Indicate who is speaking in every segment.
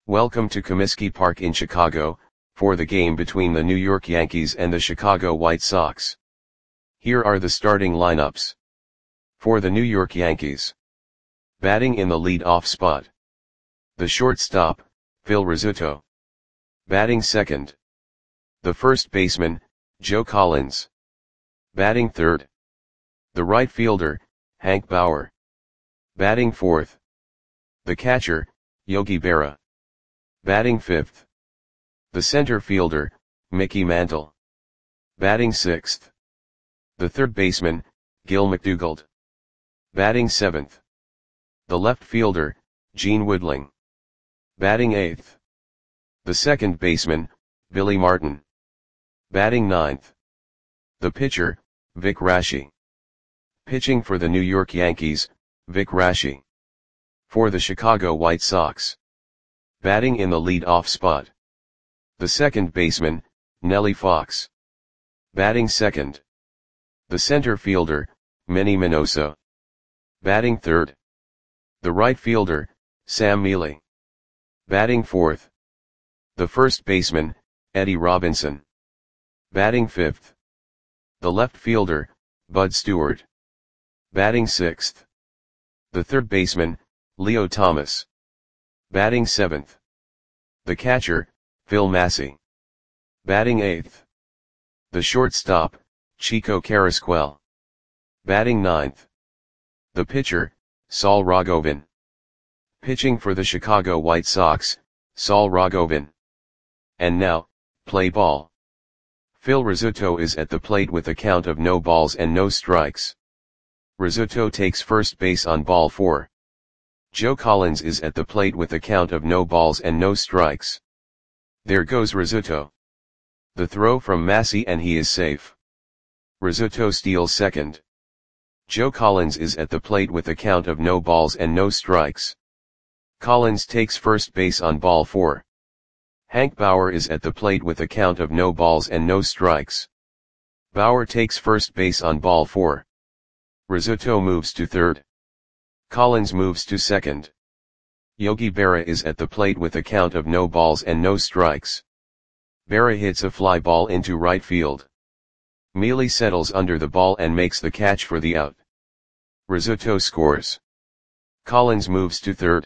Speaker 1: Welcome to Comiskey Park in Chicago, for the game between the New York Yankees and the Chicago White Sox. Here are the starting lineups. For the New York Yankees. Batting in the lead-off spot. The shortstop, Phil Rizzuto. Batting second. The first baseman, Joe Collins. Batting third. The right fielder, Hank Bauer. Batting fourth. The catcher, Yogi Berra. Batting fifth. The center fielder, Mickey Mantle. Batting sixth. The third baseman, Gil McDougald. Batting seventh. The left fielder, Gene Woodling. Batting eighth. The second baseman, Billy Martin. Batting ninth. The pitcher, Vic Raschi. Pitching for the New York Yankees, Vic Raschi. For the Chicago White Sox. Batting in the lead-off spot. The second baseman, Nellie Fox. Batting second. The center fielder, Manny Minoso. Batting third. The right fielder, Sam Mele. Batting fourth. The first baseman, Eddie Robinson. Batting fifth. The left fielder, Bud Stewart. Batting sixth. The third baseman, Leo Thomas. Batting seventh. The catcher, Phil Massey. Batting eighth. The shortstop, Chico Carrasquel. Batting ninth. The pitcher, Saul Rogovin. Pitching for the Chicago White Sox, Saul Rogovin. And now, play ball. Phil Rizzuto is at the plate with a count of no balls and no strikes. Rizzuto takes first base on ball 4. Joe Collins is at the plate with a count of no balls and no strikes. There goes Rizzuto. The throw from Massey and he is safe. Rizzuto steals second. Joe Collins is at the plate with a count of no balls and no strikes. Collins takes first base on ball 4. Hank Bauer is at the plate with a count of no balls and no strikes. Bauer takes first base on ball 4. Rizzuto moves to third. Collins moves to second. Yogi Berra is at the plate with a count of no balls and no strikes. Berra hits a fly ball into right field. Mele settles under the ball and makes the catch for the out. Rizzuto scores. Collins moves to third.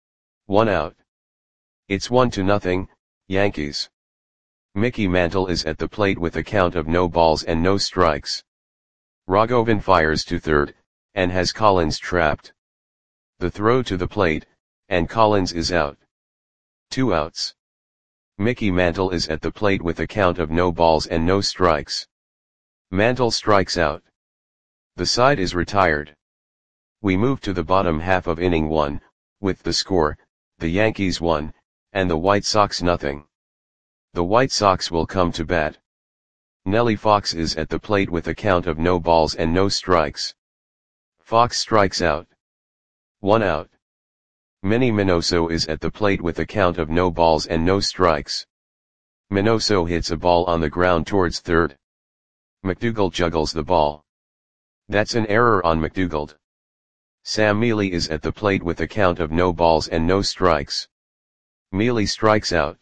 Speaker 1: 1 out. It's 1-0, Yankees. Mickey Mantle is at the plate with a count of no balls and no strikes. Rogovin fires to third, and has Collins trapped. The throw to the plate, and Collins is out. 2 outs. Mickey Mantle is at the plate with a count of no balls and no strikes. Mantle strikes out. The side is retired. We move to the bottom half of inning 1, with the score, the Yankees 1, and the White Sox 0. The White Sox will come to bat. Nellie Fox is at the plate with a count of no balls and no strikes. Fox strikes out. 1 out. Manny Minoso is at the plate with a count of no balls and no strikes. Minoso hits a ball on the ground towards third. McDougald juggles the ball. That's an error on McDougald. Sam Mele is at the plate with a count of no balls and no strikes. Mele strikes out.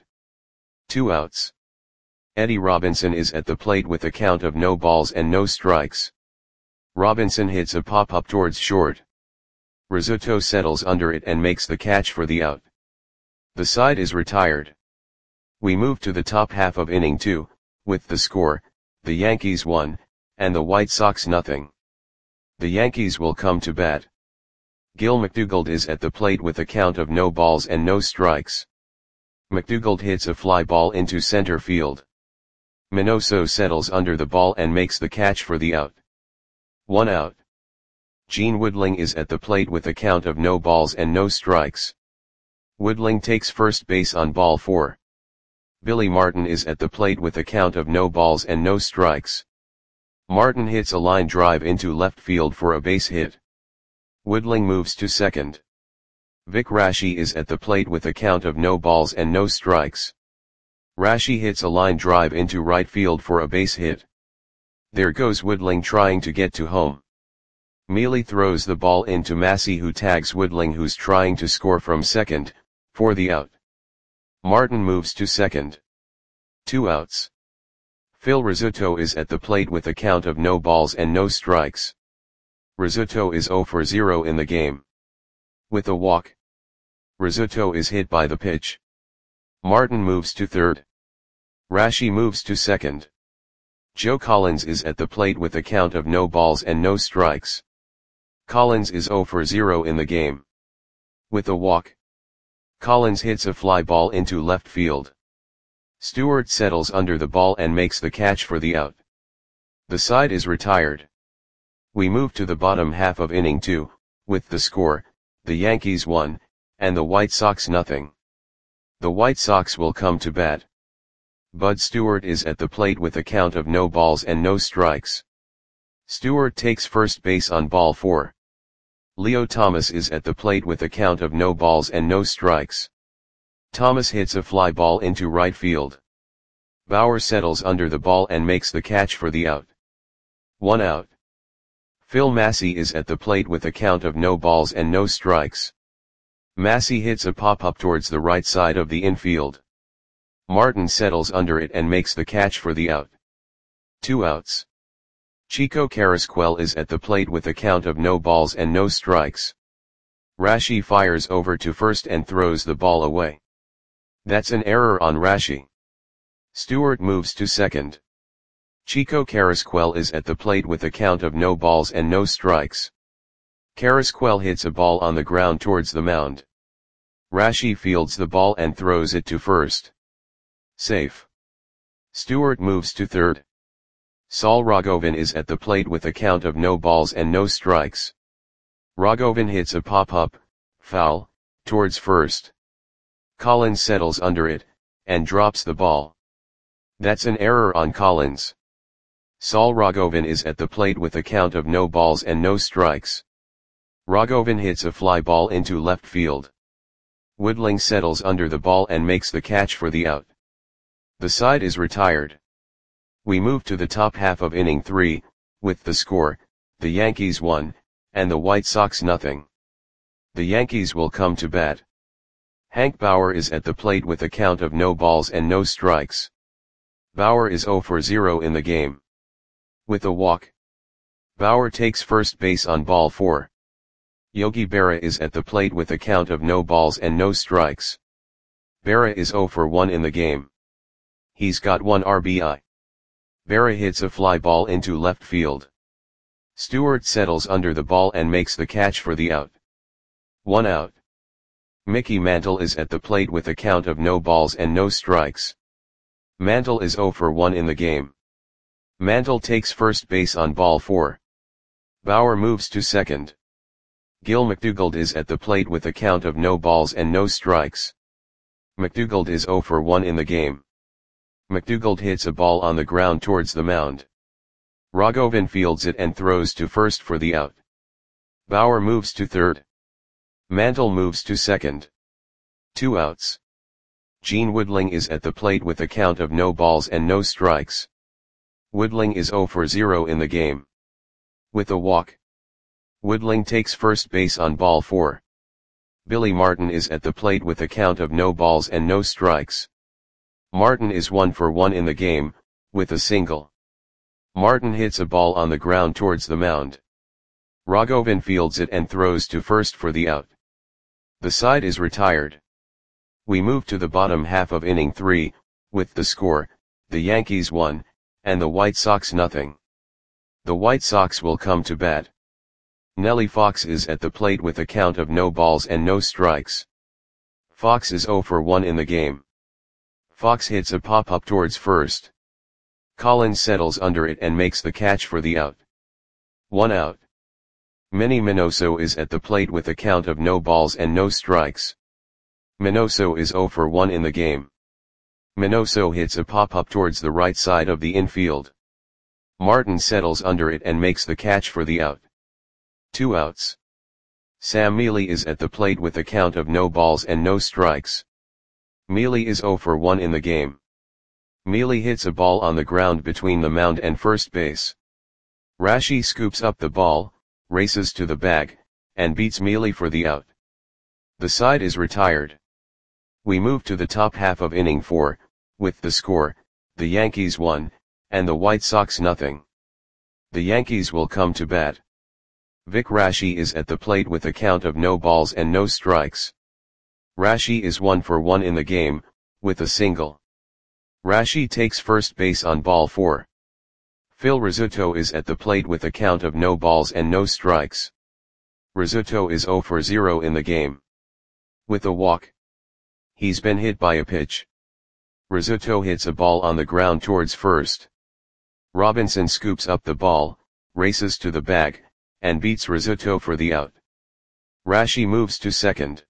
Speaker 1: 2 outs. Eddie Robinson is at the plate with a count of no balls and no strikes. Robinson hits a pop-up towards short. Rizzuto settles under it and makes the catch for the out. The side is retired. We move to the top half of inning 2, with the score, the Yankees 1, and the White Sox 0. The Yankees will come to bat. Gil McDougald is at the plate with a count of no balls and no strikes. McDougald hits a fly ball into center field. Minoso settles under the ball and makes the catch for the out. 1 out. Gene Woodling is at the plate with a count of no balls and no strikes. Woodling takes first base on ball 4. Billy Martin is at the plate with a count of no balls and no strikes. Martin hits a line drive into left field for a base hit. Woodling moves to second. Vic Raschi is at the plate with a count of no balls and no strikes. Raschi hits a line drive into right field for a base hit. There goes Woodling trying to get to home. Mele throws the ball into Massey, who tags Woodling, who's trying to score from second, for the out. Martin moves to second. 2 outs. Phil Rizzuto is at the plate with a count of no balls and no strikes. Rizzuto is 0 for 0 in the game. With a walk, Rizzuto is hit by the pitch. Martin moves to third. Rashi moves to second. Joe Collins is at the plate with a count of no balls and no strikes. Collins is 0 for 0 in the game. With a walk, Collins hits a fly ball into left field. Stewart settles under the ball and makes the catch for the out. The side is retired. We move to the bottom half of inning 2, with the score, the Yankees 1, and the White Sox nothing. The White Sox will come to bat. Bud Stewart is at the plate with a count of no balls and no strikes. Stewart takes first base on ball 4. Leo Thomas is at the plate with a count of no balls and no strikes. Thomas hits a fly ball into right field. Bauer settles under the ball and makes the catch for the out. 1 out. Phil Massey is at the plate with a count of no balls and no strikes. Massey hits a pop-up towards the right side of the infield. Martin settles under it and makes the catch for the out. 2 outs. Chico Carrasquel is at the plate with a count of no balls and no strikes. Rashi fires over to first and throws the ball away. That's an error on Rashi. Stewart moves to second. Chico Carrasquel is at the plate with a count of no balls and no strikes. Carrasquel hits a ball on the ground towards the mound. Rashi fields the ball and throws it to first. Safe. Stewart moves to third. Saul Raghovan is at the plate with a count of no balls and no strikes. Raghovan hits a pop-up, foul, towards first. Collins settles under it, and drops the ball. That's an error on Collins. Saul Raghovan is at the plate with a count of no balls and no strikes. Raghovan hits a fly ball into left field. Woodling settles under the ball and makes the catch for the out. The side is retired. We move to the top half of inning 3, with the score, the Yankees 1, and the White Sox nothing. The Yankees will come to bat. Hank Bauer is at the plate with a count of no balls and no strikes. Bauer is 0 for 0 in the game. With a walk, Bauer takes first base on ball 4. Yogi Berra is at the plate with a count of no balls and no strikes. Berra is 0 for 1 in the game. He's got 1 RBI. Berra hits a fly ball into left field. Stewart settles under the ball and makes the catch for the out. 1 out. Mickey Mantle is at the plate with a count of no balls and no strikes. Mantle is 0 for 1 in the game. Mantle takes first base on ball 4. Bauer moves to second. Gil McDougald is at the plate with a count of no balls and no strikes. McDougald is 0 for 1 in the game. McDougald hits a ball on the ground towards the mound. Raghovan fields it and throws to first for the out. Bauer moves to third. Mantle moves to second. 2 outs. Gene Woodling is at the plate with a count of no balls and no strikes. Woodling is 0 for 0 in the game. With a walk, Woodling takes first base on ball 4. Billy Martin is at the plate with a count of no balls and no strikes. Martin is 1 for 1 in the game, with a single. Martin hits a ball on the ground towards the mound. Raghovan fields it and throws to first for the out. The side is retired. We move to the bottom half of inning 3, with the score, the Yankees 1, and the White Sox nothing. The White Sox will come to bat. Nellie Fox is at the plate with a count of no balls and no strikes. Fox is 0 for 1 in the game. Fox hits a pop-up towards first. Collins settles under it and makes the catch for the out. 1 out. Manny Minoso is at the plate with a count of no balls and no strikes. Minoso is 0 for 1 in the game. Minoso hits a pop-up towards the right side of the infield. Martin settles under it and makes the catch for the out. 2 outs. Sam Mealy is at the plate with a count of no balls and no strikes. Mealy is 0 for 1 in the game. Mealy hits a ball on the ground between the mound and first base. Rashi scoops up the ball, races to the bag, and beats Mealy for the out. The side is retired. We move to the top half of inning 4, with the score, the Yankees 1, and the White Sox nothing. The Yankees will come to bat. Vic Raschi is at the plate with a count of no balls and no strikes. Raschi is 1 for 1 in the game, with a single. Raschi takes first base on ball 4. Phil Rizzuto is at the plate with a count of no balls and no strikes. Rizzuto is 0 for 0 in the game. With a walk. He's been hit by a pitch. Rizzuto hits a ball on the ground towards first. Robinson scoops up the ball, races to the bag, and beats Rizzuto for the out. Raschi moves to second.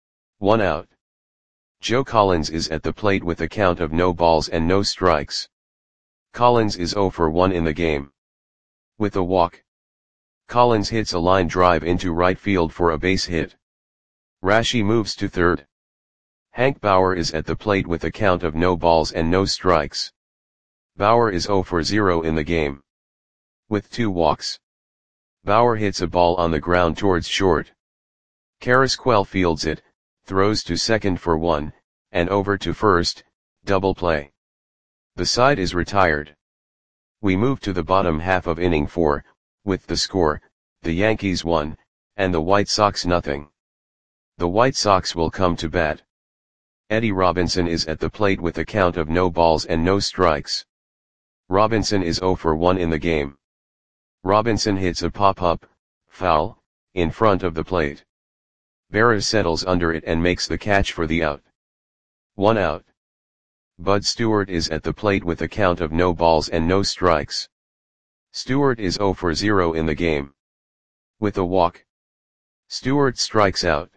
Speaker 1: 1 out. Joe Collins is at the plate with a count of no balls and no strikes. Collins is 0 for 1 in the game. With a walk. Collins hits a line drive into right field for a base hit. Raschi moves to third. Hank Bauer is at the plate with a count of no balls and no strikes. Bauer is 0 for 0 in the game. With 2 walks. Bauer hits a ball on the ground towards short. Carrasquel fields it, throws to second for 1, and over to first, double play. The side is retired. We move to the bottom half of inning 4, with the score, the Yankees 1, and the White Sox nothing. The White Sox will come to bat. Eddie Robinson is at the plate with a count of no balls and no strikes. Robinson is 0 for 1 in the game. Robinson hits a pop-up, foul, in front of the plate. Berra settles under it and makes the catch for the out. 1 out. Bud Stewart is at the plate with a count of no balls and no strikes. Stewart is 0 for 0 in the game. With a walk. Stewart strikes out.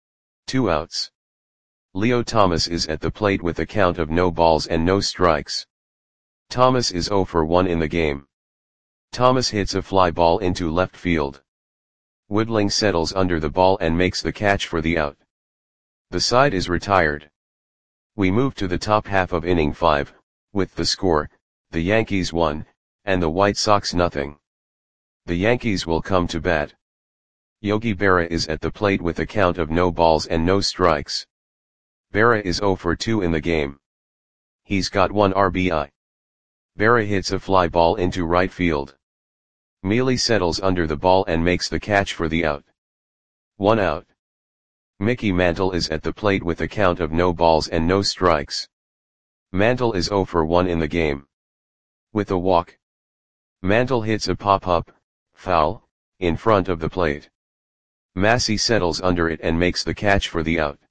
Speaker 1: 2 outs. Leo Thomas is at the plate with a count of no balls and no strikes. Thomas is 0 for 1 in the game. Thomas hits a fly ball into left field. Woodling settles under the ball and makes the catch for the out. The side is retired. We move to the top half of inning 5, with the score, the Yankees 1, and the White Sox nothing. The Yankees will come to bat. Yogi Berra is at the plate with a count of no balls and no strikes. Berra is 0 for 2 in the game. He's got 1 RBI. Berra hits a fly ball into right field. Mealy settles under the ball and makes the catch for the out. 1 out. Mickey Mantle is at the plate with a count of no balls and no strikes. Mantle is 0 for 1 in the game. With a walk. Mantle hits a pop-up, foul, in front of the plate. Massey settles under it and makes the catch for the out.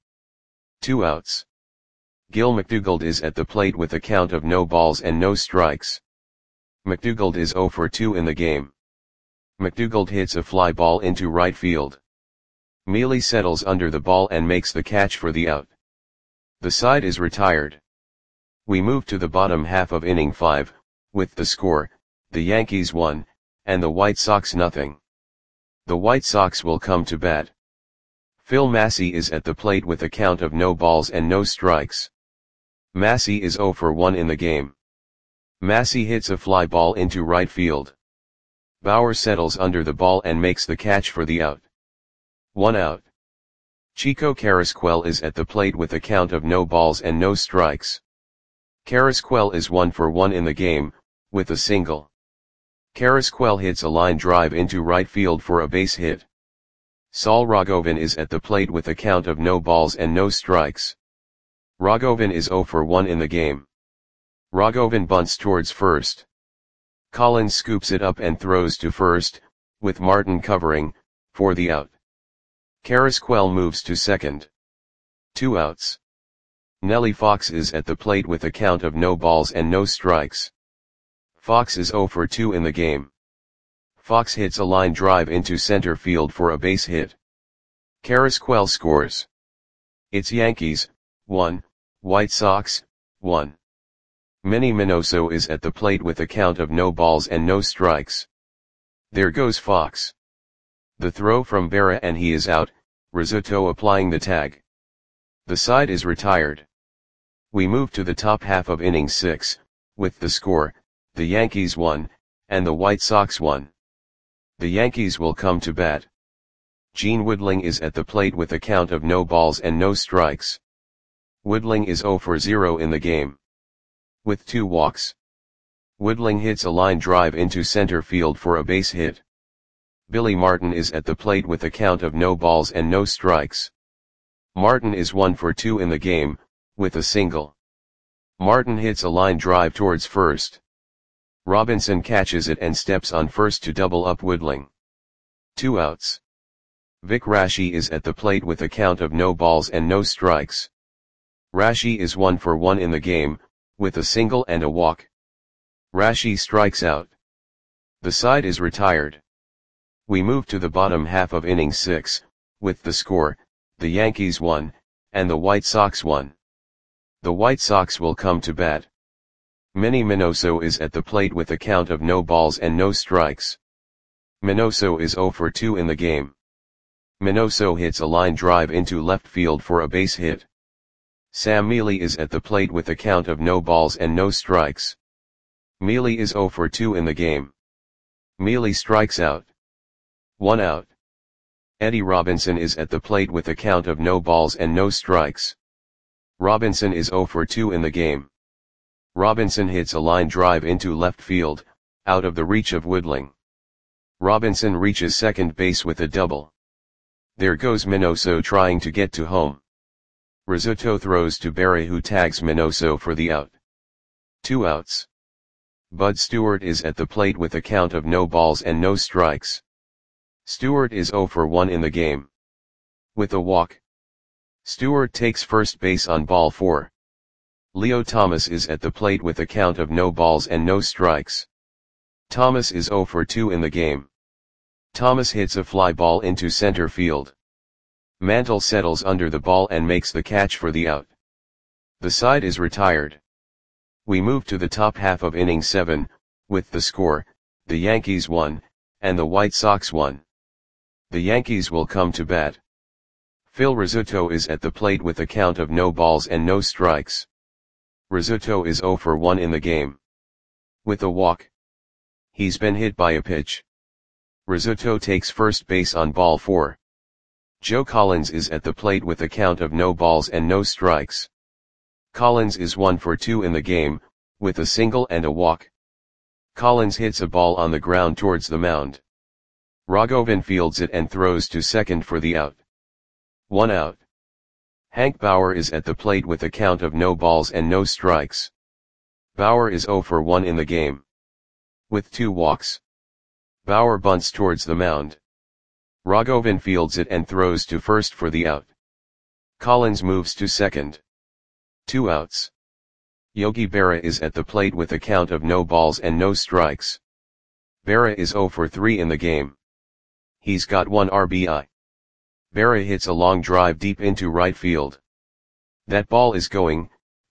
Speaker 1: 2 outs. Gil McDougald is at the plate with a count of no balls and no strikes. McDougald is 0 for 2 in the game. McDougald hits a fly ball into right field. Mealy settles under the ball and makes the catch for the out. The side is retired. We move to the bottom half of inning 5, with the score, the Yankees 1, and the White Sox nothing. The White Sox will come to bat. Phil Massey is at the plate with a count of no balls and no strikes. Massey is 0 for 1 in the game. Massey hits a fly ball into right field. Bauer settles under the ball and makes the catch for the out. 1 out. Chico Carrasquel is at the plate with a count of no balls and no strikes. Carrasquel is 1 for 1 in the game, with a single. Carrasquel hits a line drive into right field for a base hit. Saul Rogovin is at the plate with a count of no balls and no strikes. Rogovin is 0 for 1 in the game. Rogovin bunts towards first. Collins scoops it up and throws to first, with Martin covering, for the out. Carrasquel moves to second. 2 outs. Nellie Fox is at the plate with a count of no balls and no strikes. Fox is 0 for 2 in the game. Fox hits a line drive into center field for a base hit. Carrasquel scores. It's Yankees, 1, White Sox, 1. Manny Minoso is at the plate with a count of no balls and no strikes. There goes Fox. The throw from Berra and he is out, Rizzuto applying the tag. The side is retired. We move to the top half of inning 6, with the score, the Yankees 1, and the White Sox 1. The Yankees will come to bat. Gene Woodling is at the plate with a count of no balls and no strikes. Woodling is 0 for 0 in the game. With 2 walks. Woodling hits a line drive into center field for a base hit. Billy Martin is at the plate with a count of no balls and no strikes. Martin is 1 for 2 in the game, with a single. Martin hits a line drive towards first. Robinson catches it and steps on first to double up Woodling. 2 outs. Vic Raschi is at the plate with a count of no balls and no strikes. Raschi is 1 for 1 in the game, with a single and a walk. Raschi strikes out. The side is retired. We move to the bottom half of inning 6, with the score, the Yankees 1, and the White Sox 1. The White Sox will come to bat. Manny Minoso is at the plate with a count of no balls and no strikes. Minoso is 0 for 2 in the game. Minoso hits a line drive into left field for a base hit. Sam Mealy is at the plate with a count of no balls and no strikes. Mealy is 0 for 2 in the game. Mealy strikes out. 1 out. Eddie Robinson is at the plate with a count of no balls and no strikes. Robinson is 0 for 2 in the game. Robinson hits a line drive into left field, out of the reach of Woodling. Robinson reaches second base with a double. There goes Minoso trying to get to home. Rizzuto throws to Berry, who tags Minoso for the out. 2 outs. Bud Stewart is at the plate with a count of no balls and no strikes. Stewart is 0 for 1 in the game. With a walk. Stewart takes first base on ball 4. Leo Thomas is at the plate with a count of no balls and no strikes. Thomas is 0 for 2 in the game. Thomas hits a fly ball into center field. Mantle settles under the ball and makes the catch for the out. The side is retired. We move to the top half of inning 7, with the score, the Yankees 1, and the White Sox 1. The Yankees will come to bat. Phil Rizzuto is at the plate with a count of no balls and no strikes. Rizzuto is 0 for 1 in the game. With a walk. He's been hit by a pitch. Rizzuto takes first base on ball 4. Joe Collins is at the plate with a count of no balls and no strikes. Collins is 1 for 2 in the game, with a single and a walk. Collins hits a ball on the ground towards the mound. Rogovin fields it and throws to second for the out. 1 out. Hank Bauer is at the plate with a count of no balls and no strikes. Bauer is 0 for 1 in the game. With 2 walks. Bauer bunts towards the mound. Rogovin fields it and throws to first for the out. Collins moves to second. 2 outs. Yogi Berra is at the plate with a count of no balls and no strikes. Berra is 0 for 3 in the game. He's got 1 RBI. Berra hits a long drive deep into right field. That ball is gone.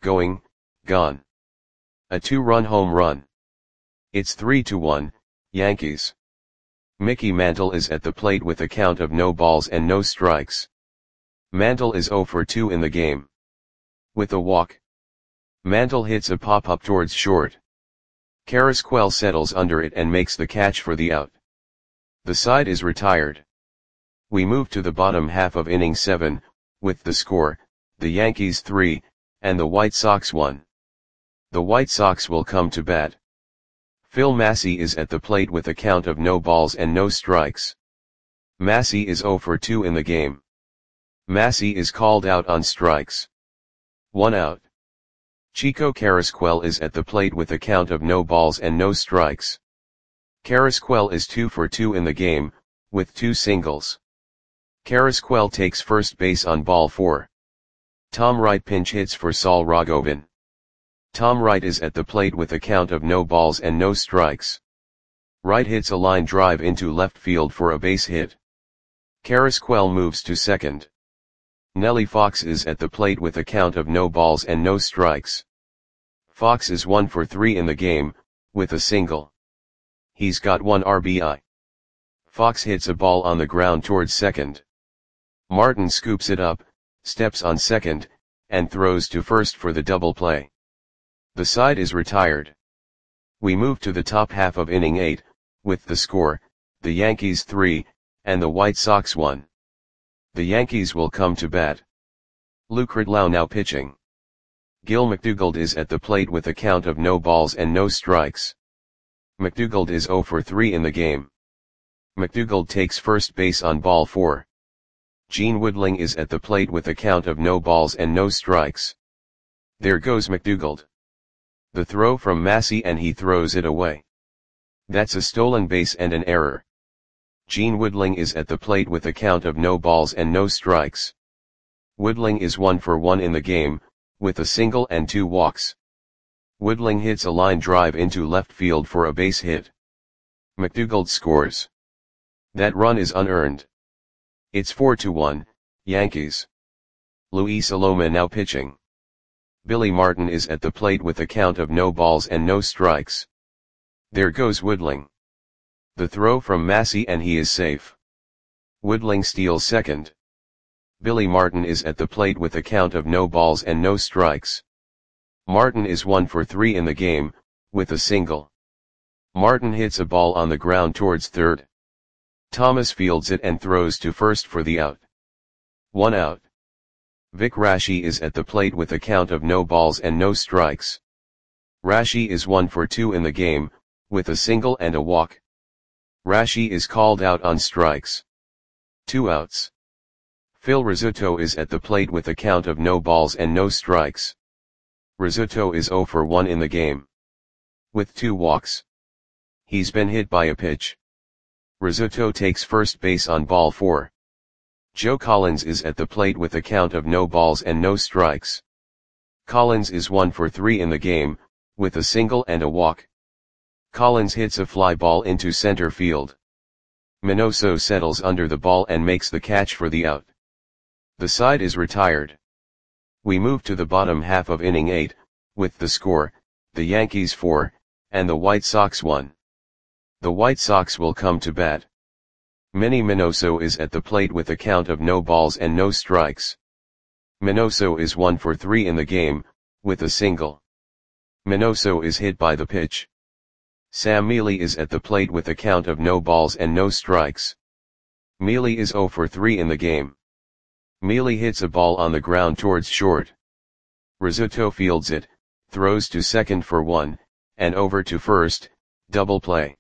Speaker 1: A 2-run home run. It's 3-1, Yankees. Mickey Mantle is at the plate with a count of no balls and no strikes. Mantle is 0 for 2 in the game. With a walk. Mantle hits a pop-up towards short. Carrasquel settles under it and makes the catch for the out. The side is retired. We move to the bottom half of inning 7, with the score, the Yankees 3, and the White Sox 1. The White Sox will come to bat. Phil Massey is at the plate with a count of no balls and no strikes. Massey is 0 for 2 in the game. Massey is called out on strikes. 1 out. Chico Carrasquel is at the plate with a count of no balls and no strikes. Carrasquel is 2 for 2 in the game, with 2 singles. Carrasquel takes first base on ball 4. Tom Wright pinch hits for Saul Rogovin. Tom Wright is at the plate with a count of no balls and no strikes. Wright hits a line drive into left field for a base hit. Carrasquel moves to second. Nellie Fox is at the plate with a count of no balls and no strikes. Fox is 1 for 3 in the game, with a single. He's got 1 RBI. Fox hits a ball on the ground towards second. Martin scoops it up, steps on second, and throws to first for the double play. The side is retired. We move to the top half of inning 8, with the score, the Yankees 3, and the White Sox 1. The Yankees will come to bat. Luke Ridlow now pitching. Gil McDougald is at the plate with a count of no balls and no strikes. McDougald is 0 for 3 in the game. McDougald takes first base on ball 4. Gene Woodling is at the plate with a count of no balls and no strikes. There goes McDougald. The throw from Massey and he throws it away. That's a stolen base and an error. Gene Woodling is at the plate with a count of no balls and no strikes. Woodling is 1 for 1 in the game, with a single and 2 walks. Woodling hits a line drive into left field for a base hit. McDougald scores. That run is unearned. It's 4-1, Yankees. Luis Aloma now pitching. Billy Martin is at the plate with a count of no balls and no strikes. There goes Woodling. The throw from Massey and he is safe. Woodling steals second. Billy Martin is at the plate with a count of no balls and no strikes. Martin is 1 for 3 in the game, with a single. Martin hits a ball on the ground towards third. Thomas fields it and throws to first for the out. 1 out. Vic Raschi is at the plate with a count of no balls and no strikes. Raschi is 1 for 2 in the game, with a single and a walk. Raschi is called out on strikes. 2 outs. Phil Rizzuto is at the plate with a count of no balls and no strikes. Rizzuto is 0 for 1 in the game. With 2 walks. He's been hit by a pitch. Rizzuto takes first base on ball 4. Joe Collins is at the plate with a count of no balls and no strikes. Collins is 1 for 3 in the game, with a single and a walk. Collins hits a fly ball into center field. Minoso settles under the ball and makes the catch for the out. The side is retired. We move to the bottom half of inning 8, with the score, the Yankees 4, and the White Sox 1. The White Sox will come to bat. Manny Minoso is at the plate with a count of no balls and no strikes. Minoso is 1 for 3 in the game, with a single. Minoso is hit by the pitch. Sam Mealy is at the plate with a count of no balls and no strikes. Mealy is 0 for 3 in the game. Mealy hits a ball on the ground towards short. Rizzuto fields it, throws to second for 1, and over to first, double play.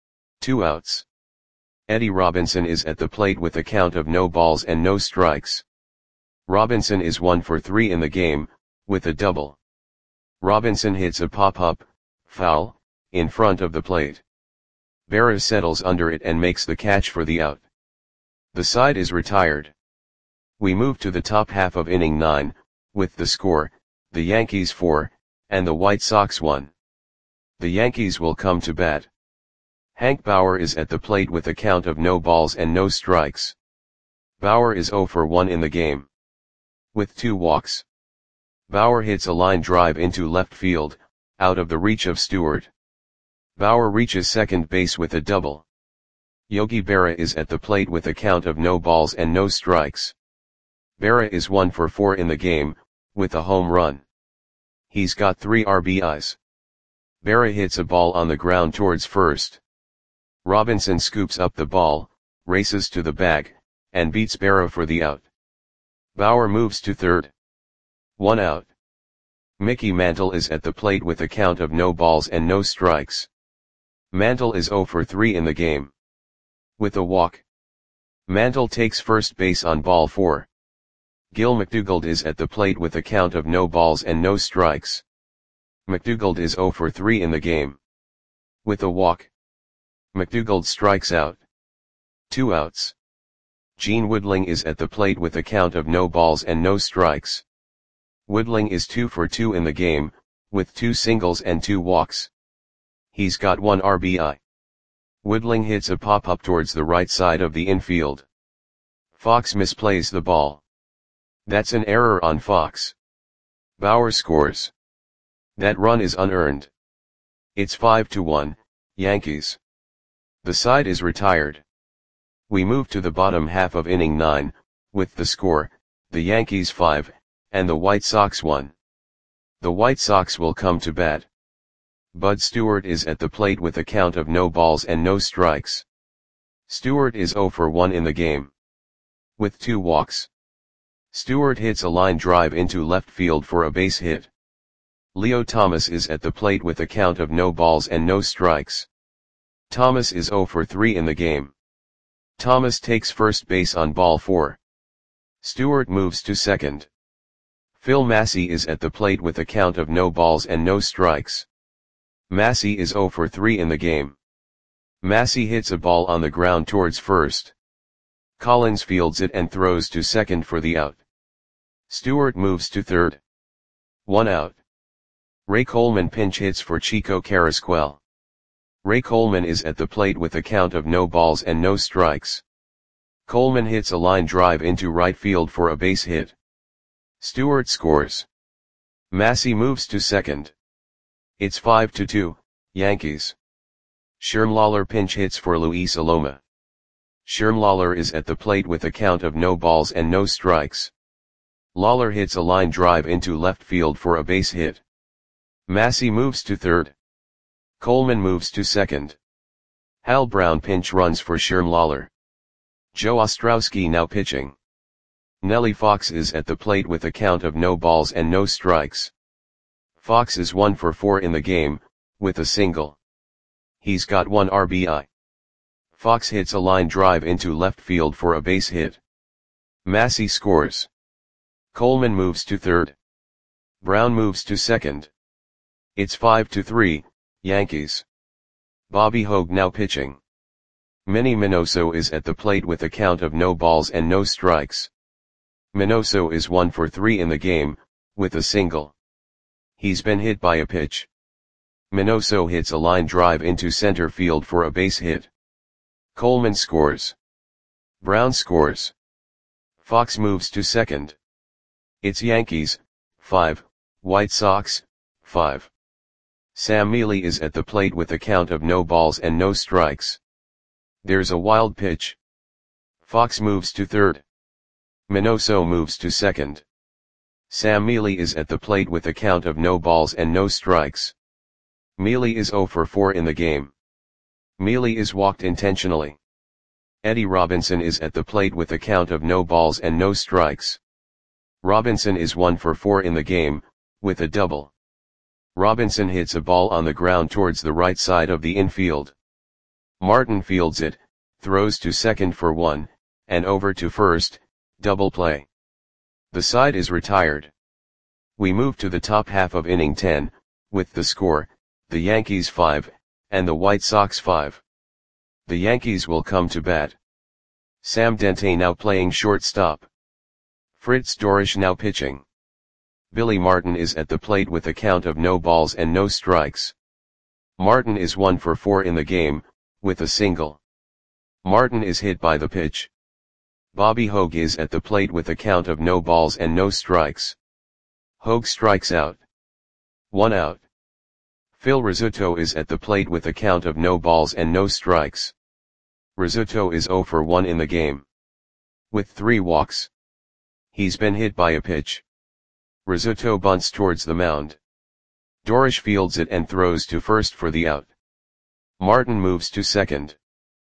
Speaker 1: 2 outs. Eddie Robinson is at the plate with a count of no balls and no strikes. Robinson is 1 for 3 in the game, with a double. Robinson hits a pop-up, foul, in front of the plate. Berra settles under it and makes the catch for the out. The side is retired. We move to the top half of inning 9, with the score, the Yankees 4, and the White Sox 1. The Yankees will come to bat. Hank Bauer is at the plate with a count of no balls and no strikes. Bauer is 0 for 1 in the game. With 2 walks. Bauer hits a line drive into left field, out of the reach of Stewart. Bauer reaches second base with a double. Yogi Berra is at the plate with a count of no balls and no strikes. Berra is 1 for 4 in the game, with a home run. He's got 3 RBIs. Berra hits a ball on the ground towards first. Robinson scoops up the ball, races to the bag, and beats Berra for the out. Bauer moves to third. 1 out. Mickey Mantle is at the plate with a count of no balls and no strikes. Mantle is 0 for 3 in the game. With a walk. Mantle takes first base on ball 4. Gil McDougald is at the plate with a count of no balls and no strikes. McDougald is 0 for 3 in the game. With a walk. McDougald strikes out. 2 outs. Gene Woodling is at the plate with a count of no balls and no strikes. Woodling is 2 for 2 in the game, with 2 singles and 2 walks. He's got 1 RBI. Woodling hits a pop-up towards the right side of the infield. Fox misplays the ball. That's an error on Fox. Bauer scores. That run is unearned. It's 5-1, Yankees. The side is retired. We move to the bottom half of inning 9, with the score, the Yankees 5, and the White Sox 1. The White Sox will come to bat. Bud Stewart is at the plate with a count of no balls and no strikes. Stewart is 0 for 1 in the game. With 2 walks. Stewart hits a line drive into left field for a base hit. Leo Thomas is at the plate with a count of no balls and no strikes. Thomas is 0 for 3 in the game. Thomas takes first base on ball 4. Stewart moves to second. Phil Massey is at the plate with a count of no balls and no strikes. Massey is 0 for 3 in the game. Massey hits a ball on the ground towards first. Collins fields it and throws to second for the out. Stewart moves to third. 1 out. Ray Coleman pinch hits for Chico Carrasquel. Ray Coleman is at the plate with a count of no balls and no strikes. Coleman hits a line drive into right field for a base hit. Stewart scores. Massey moves to second. It's 5-2, Yankees. Shermlauer pinch hits for Luis Aloma. Shermlauer is at the plate with a count of no balls and no strikes. Lawler hits a line drive into left field for a base hit. Massey moves to third. Coleman moves to second. Hal Brown pinch runs for Shermlauer. Joe Ostrowski now pitching. Nellie Fox is at the plate with a count of no balls and no strikes. Fox is 1 for 4 in the game, with a single. He's got 1 RBI. Fox hits a line drive into left field for a base hit. Massey scores. Coleman moves to third. Brown moves to second. It's 5-3, Yankees. Bobby Hogue now pitching. Manny Minoso is at the plate with a count of no balls and no strikes. Minoso is 1 for 3 in the game, with a single. He's been hit by a pitch. Minoso hits a line drive into center field for a base hit. Coleman scores. Brown scores. Fox moves to second. It's Yankees, 5, White Sox, 5. Sam Mealy is at the plate with a count of no balls and no strikes. There's a wild pitch. Fox moves to third. Minoso moves to second. Sam Mealy is at the plate with a count of no balls and no strikes. Mealy is 0 for 4 in the game. Mealy is walked intentionally. Eddie Robinson is at the plate with a count of no balls and no strikes. Robinson is 1 for 4 in the game, with a double. Robinson hits a ball on the ground towards the right side of the infield. Martin fields it, throws to second for 1, and over to first, double play. The side is retired. We move to the top half of inning 10, with the score, the Yankees 5, and the White Sox 5. The Yankees will come to bat. Sam Dente now playing shortstop. Fritz Dorisch now pitching. Billy Martin is at the plate with a count of no balls and no strikes. Martin is 1 for 4 in the game, with a single. Martin is hit by the pitch. Bobby Hogue is at the plate with a count of no balls and no strikes. Hogue strikes out. 1 out. Phil Rizzuto is at the plate with a count of no balls and no strikes. Rizzuto is 0 for 1 in the game. With 3 walks. He's been hit by a pitch. Rizzuto bunts towards the mound. Dorisch fields it and throws to first for the out. Martin moves to second.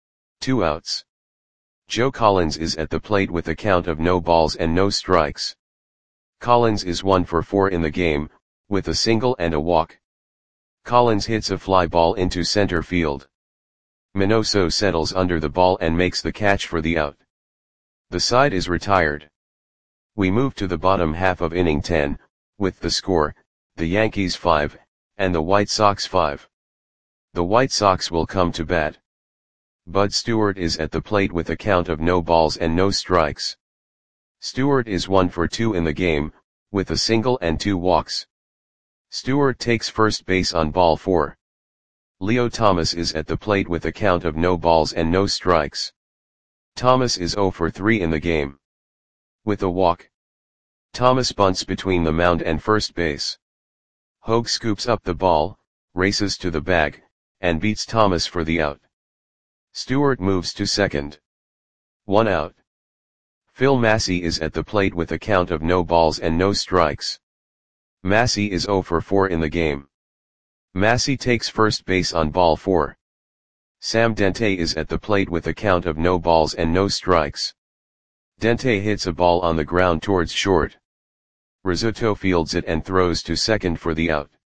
Speaker 1: 2 outs. Joe Collins is at the plate with a count of no balls and no strikes. Collins is 1 for 4 in the game, with a single and a walk. Collins hits a fly ball into center field. Minoso settles under the ball and makes the catch for the out. The side is retired. We move to the bottom half of inning 10, with the score, the Yankees 5, and the White Sox 5. The White Sox will come to bat. Bud Stewart is at the plate with a count of no balls and no strikes. Stewart is 1 for 2 in the game, with a single and 2 walks. Stewart takes first base on ball 4. Leo Thomas is at the plate with a count of no balls and no strikes. Thomas is 0 for 3 in the game. With a walk. Thomas bunts between the mound and first base. Hogue scoops up the ball, races to the bag, and beats Thomas for the out. Stewart moves to second. 1 out. Phil Massey is at the plate with a count of no balls and no strikes. Massey is 0 for 4 in the game. Massey takes first base on ball 4. Sam Dente is at the plate with a count of no balls and no strikes. Dente hits a ball on the ground towards short. Rizzuto fields it and throws to second for the out.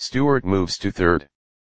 Speaker 1: Stewart moves to third.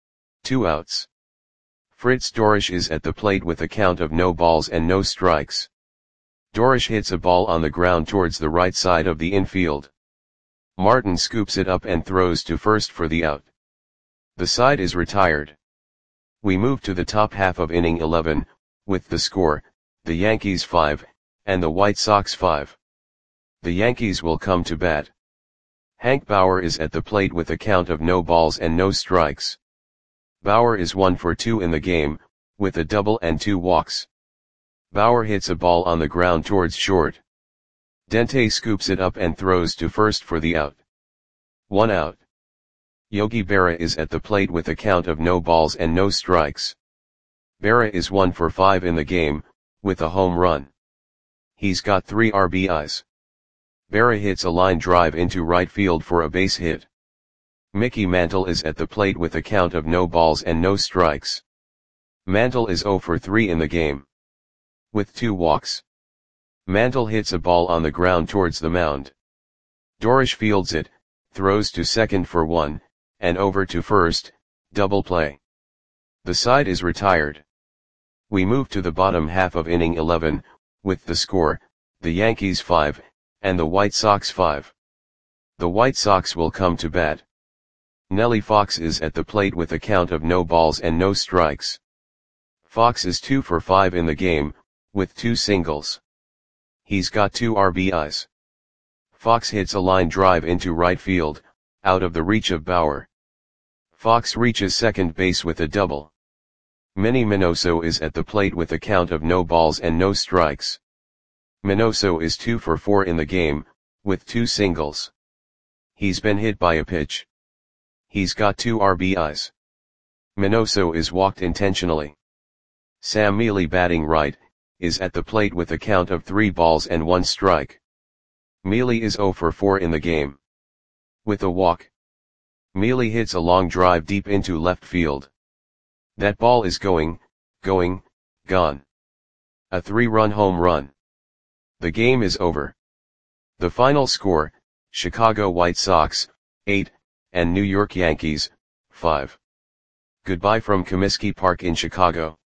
Speaker 1: 2 outs. Fritz Dorisch is at the plate with a count of no balls and no strikes. Dorisch hits a ball on the ground towards the right side of the infield. Martin scoops it up and throws to first for the out. The side is retired. We move to the top half of inning 11, with the score, the Yankees 5, and the White Sox 5. The Yankees will come to bat. Hank Bauer is at the plate with a count of no balls and no strikes. Bauer is 1 for 2 in the game, with a double and 2 walks. Bauer hits a ball on the ground towards short. Dente scoops it up and throws to first for the out. 1 out. Yogi Berra is at the plate with a count of no balls and no strikes. Berra is 1 for 5 in the game, with a home run. He's got 3 RBIs. Berra hits a line drive into right field for a base hit. Mickey Mantle is at the plate with a count of no balls and no strikes. Mantle is 0 for 3 in the game, with 2 walks. Mantle hits a ball on the ground towards the mound. Dorisch fields it, throws to second for 1, and over to first, double play. The side is retired. We move to the bottom half of inning 11, with the score, the Yankees 5, and the White Sox 5. The White Sox will come to bat. Nellie Fox is at the plate with a count of no balls and no strikes. Fox is 2 for 5 in the game, with 2 singles. He's got 2 RBIs. Fox hits a line drive into right field, out of the reach of Bauer. Fox reaches second base with a double. Manny Minoso is at the plate with a count of no balls and no strikes. Minoso is 2 for 4 in the game, with 2 singles. He's been hit by a pitch. He's got 2 RBIs. Minoso is walked intentionally. Sam Mealy, batting right, is at the plate with a count of 3 balls and 1 strike. Mealy is 0 for 4 in the game, with a walk. Mealy hits a long drive deep into left field. That ball is gone. A 3-run home run. The game is over. The final score, Chicago White Sox, 8, and New York Yankees, 5. Goodbye from Comiskey Park in Chicago.